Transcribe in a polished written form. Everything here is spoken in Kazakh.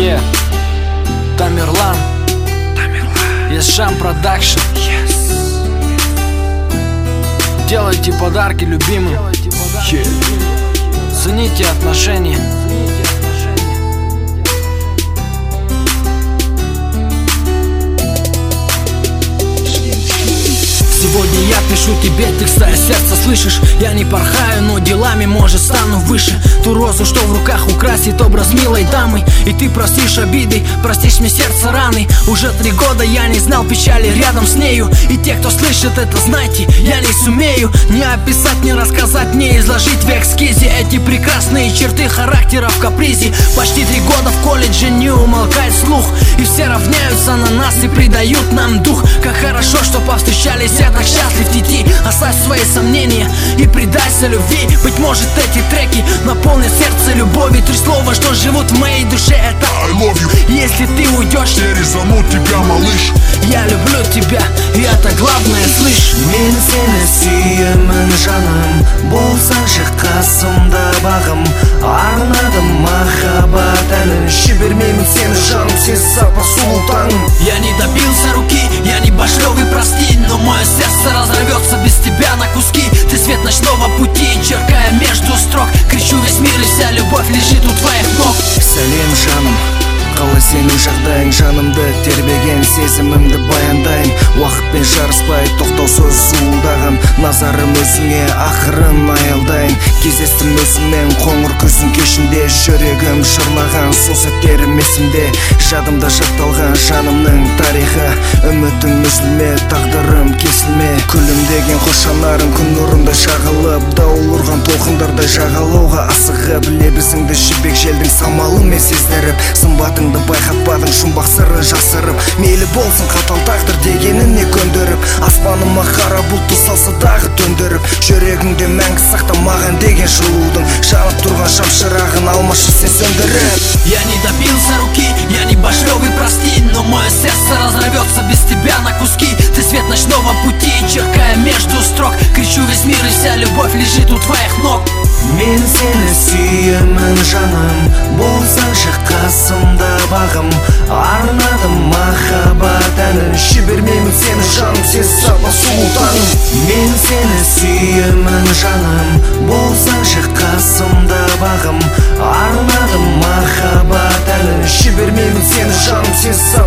Тамерлан, Ешам Продакшн. Делайте подарки любимым, цените отношения. Сегодня я пишу тебе текста, сердце слышишь? Я не порхаю, но делами, может, стану выше. Ту розу, что в руках, украсит образ милой дамы. И ты простишь обиды, простишь мне сердце раны. Уже 3 года я не знал печали рядом с нею. И те, кто слышит это, знайте, я не сумею не описать, не рассказать, не изложить в эскизе эти прекрасные черты характера в капризе. Почти 3 года в колледже не умолкает слух, и все равняются на нас и придают нам дух. Как хорошо, что повстречались, я так счастлив, дети. Оставь свои сомнения и предайся любви. Быть может, эти треки наполнят сердце любовью. 3 слова, что живут в моей душе, это I love you. Если ты уйдешь, все резанут тебя, малыш. Я люблю тебя, и это главное, слышь. Мен сені сүйемін жаным, болсаңшы қасымда бағым. Арнадым махаббат әнін, жібермеймін сені жаным, сен сапа сұлтаным. Я не добился руки, я не башлёвый, прости, но мое сердце разорвется без тебя на куски. Ты свет ночного пути, черкая между строк. Кричу весь мир, и вся любовь лежит у твоих ног. Сәлем жаным, қалай сенің жағдайың, жанымды тербеген сезімімді баяндайын. Уақытпен жарыспай тоқтаусыз зуылдаған назарым өзіңе, ақырын аялдайын. Кездестім өзіңмен қоңыр күздің кешінде, жүрегім шырлаған сол сәттерім есімде. Жадымда жатталған жанымның тарихы, үмітім үзілме, тағдырым кесілме. Күлімдеген қош жанарың күн нұрында шағылып, дауыл ұрған толқындардай жағалауға асығып. Лебізіңді жібек желдің самалымен сездіріп, сымбатыңды байқатпадың жұмбақ сыры жасырып. Мейлі болсын қатал тағдыр дегеніне көндіріп, аспаныма қара бұлтты салса дағы төндіріп. Жүрегіңде мәңгі сақта маған деген жылудың, жанып тұрған шамшырағын алмашы сен сөндіріп. Я не добился руки, я не башлёвый, прости, но мое сердце разорвется без тебя на куски. Ты свет ночного пути, черкая между строк. Кричу весь мир, и вся любовь лежит у твоих ног. Мен сені сүйемін жаным, болсаңшы қасымда бағым. Арнадым махаббат әнін, жібермеймін сені жаным, сен сапа сұлтаным. Мен сені сүйемін жаным, болсаңшы қасымда бағым. Арнадым махаббат әнін, жібермеймін сені жаным, сен сапа